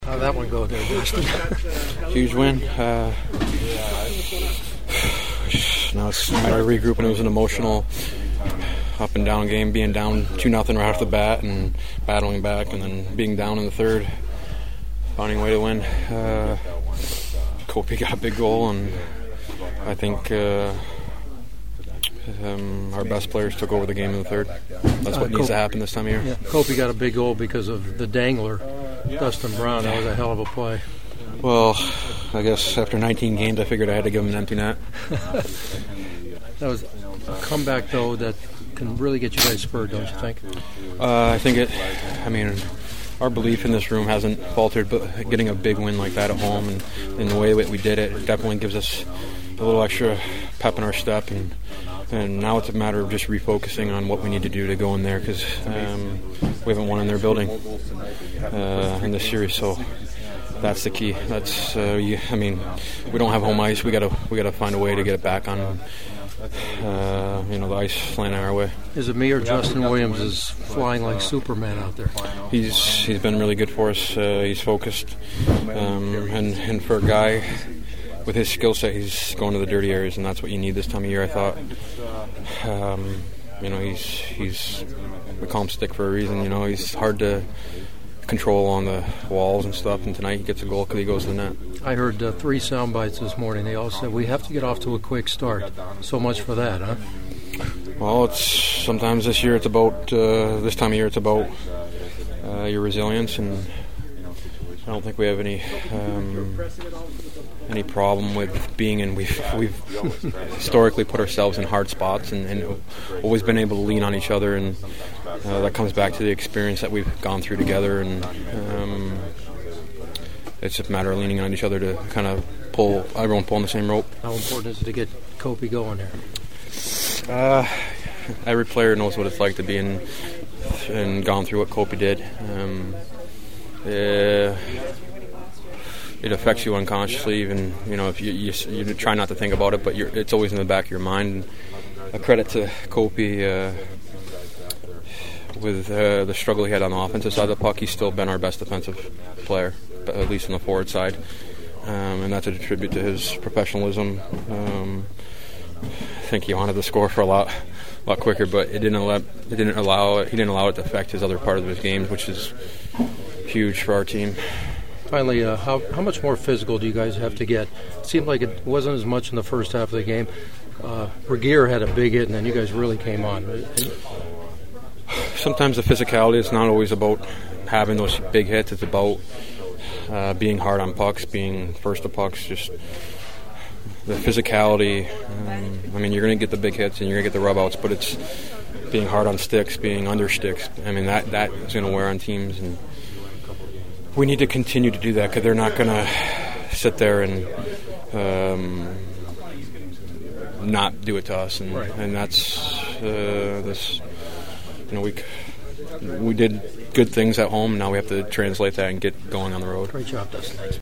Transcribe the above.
How'd that one go there, Dustin? Huge win. Now it's a matter of regrouping. It was an emotional up and down game, being down 2-0 right off the bat and battling back, and then being down in the third, finding a way to win. Kopi got a big goal, and I think our best players took over the game in the third. That's what needs to happen this time of year. Yeah. Kopi got a big goal because of the dangler, Dustin Brown. That was a hell of a play. Well, I guess after 19 games, I figured I had to give him an empty net. That was a comeback, though, that can really get you guys spurred, don't you think? I think our belief in this room hasn't faltered, but getting a big win like that at home and in the way that we did it definitely gives us a little extra pep in our step. And now it's a matter of just refocusing on what we need to do to go in there, because we haven't won in their building in this series. So that's the key. That's we don't have home ice. We gotta find a way to get it back on. The ice slanting our way. Is it me or Justin Williams is flying like Superman out there? He's been really good for us. He's focused, and for a guy with his skill set, he's going to the dirty areas, and that's what you need this time of year. I thought, he's we call him Stick for a reason. He's hard to control on the walls and stuff, and tonight he gets a goal because he goes to the net. I heard 3 sound bites this morning. They all said we have to get off to a quick start. So much for that, huh? Well, it's sometimes this year it's about this time of year it's about your resilience, and I don't think we have any problem with being in. We've historically put ourselves in hard spots and always been able to lean on each other, and that comes back to the experience that we've gone through together, and it's just a matter of leaning on each other to kind of pull in the same rope. How important is it to get Kopi going there? Every player knows what it's like to be in and gone through what Kopi did. It affects you unconsciously, even if you try not to think about it, but it's always in the back of your mind. A credit to Kopi with the struggle he had on the offensive side of the puck. He's still been our best defensive player, at least on the forward side, and that's a tribute to his professionalism. I think he wanted to score for a lot quicker, but he didn't allow it to affect his other part of his game, which is huge for our team. Finally, how much more physical do you guys have to get? It seemed like it wasn't as much in the first half of the game. Regier had a big hit, and then you guys really came on. Sometimes the physicality is not always about having those big hits. It's about being hard on pucks, being first to pucks, just the physicality. You're going to get the big hits and you're going to get the rub-outs, but it's being hard on sticks, being under sticks. That is going to wear on teams, and we need to continue to do that, because they're not going to sit there and not do it to us, and that's this. We did good things at home. Now we have to translate that and get going on the road. Great job, Dustin. Thanks.